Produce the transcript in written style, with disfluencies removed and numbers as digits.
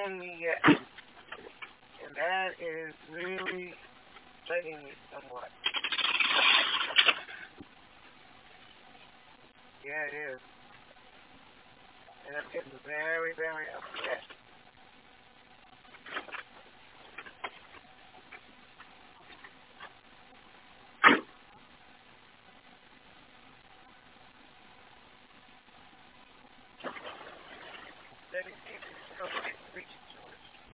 paying me yet. And that is really bugging me somewhat. Yeah, it is. And I'm getting very, very upset. Let me see if it's